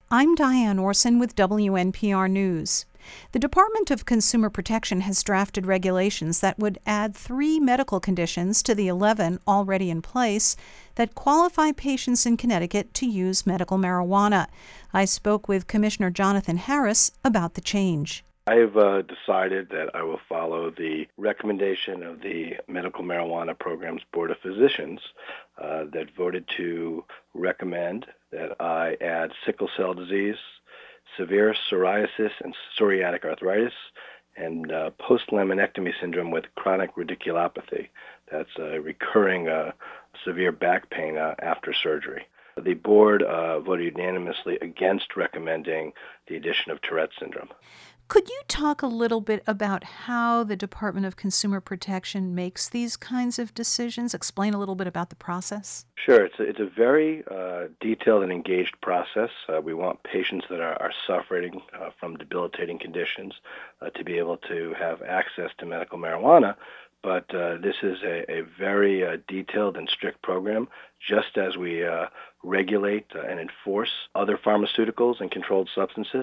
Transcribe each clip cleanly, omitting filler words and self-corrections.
I'm Diane Orson with WNPR News. The Department of Consumer Protection has drafted regulations that would add 3 medical conditions to the 11 already in place that qualify patients in Connecticut to use medical marijuana. I spoke with Commissioner Jonathan Harris about the change. I have decided that I will follow the recommendation of the Medical Marijuana Program's Board of Physicians that voted to recommend that I add sickle cell disease, severe psoriasis and psoriatic arthritis, and post-laminectomy syndrome with chronic radiculopathy. That's a recurring severe back pain after surgery. The board voted unanimously against recommending the addition of Tourette syndrome. Could you talk a little bit about how the Department of Consumer Protection makes these kinds of decisions? Explain a little bit about the process. Sure. It's a very detailed and engaged process. We want patients that are suffering from debilitating conditions to be able to have access to medical marijuana. But this is a very detailed and strict program, just as we regulate and enforce other pharmaceuticals and controlled substances.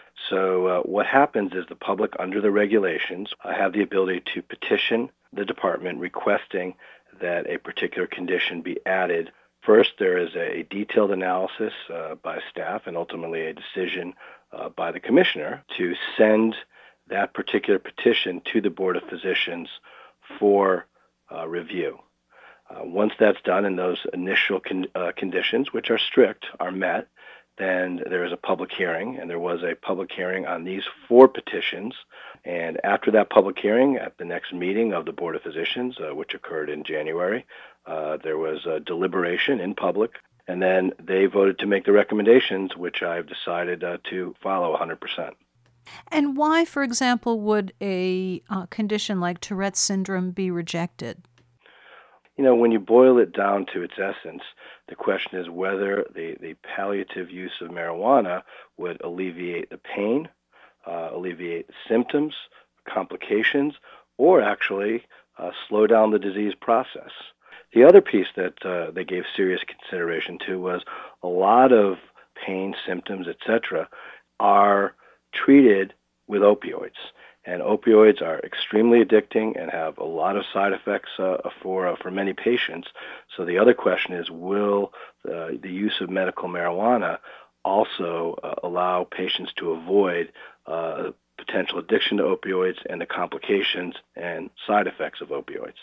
So what happens is the public, under the regulations, have the ability to petition the department requesting that a particular condition be added. First, there is a detailed analysis by staff and ultimately a decision by the commissioner to send that particular petition to the Board of Physicians for review. Once that's done and those initial conditions, which are strict, are met, then there is a public hearing, and there was a public hearing on these 4 petitions. And after that public hearing, at the next meeting of the Board of Physicians, which occurred in January, there was a deliberation in public, and then they voted to make the recommendations, which I've decided to follow 100%. And why, for example, would a condition like Tourette syndrome be rejected? You know, when you boil it down to its essence, the question is whether the palliative use of marijuana would alleviate the pain, alleviate symptoms, complications, or actually slow down the disease process. The other piece that they gave serious consideration to was a lot of pain, symptoms, etc., are treated with opioids. And opioids are extremely addicting and have a lot of side effects for many patients. So the other question is, will the use of medical marijuana also allow patients to avoid potential addiction to opioids and the complications and side effects of opioids?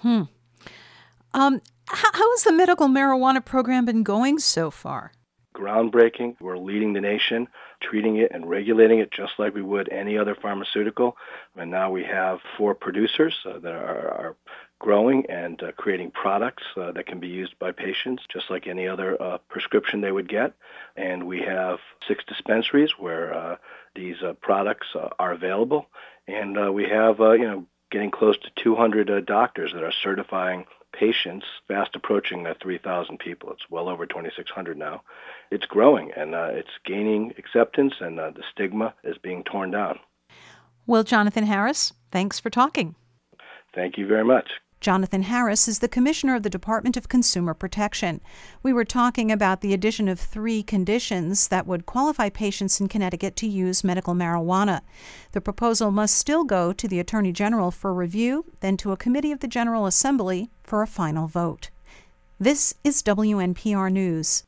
How has the medical marijuana program been going so far? Groundbreaking. We're leading the nation, treating it and regulating it just like we would any other pharmaceutical. And now we have 4 producers that are growing and creating products that can be used by patients just like any other prescription they would get. And we have 6 dispensaries where these products are available. And we have, getting close to 200 doctors that are certifying patients, fast approaching 3,000 people. It's well over 2,600 now. It's growing, and it's gaining acceptance, and the stigma is being torn down. Well, Jonathan Harris, thanks for talking. Thank you very much. Jonathan Harris is the Commissioner of the Department of Consumer Protection. We were talking about the addition of 3 conditions that would qualify patients in Connecticut to use medical marijuana. The proposal must still go to the Attorney General for review, then to a committee of the General Assembly for a final vote. This is WNPR News.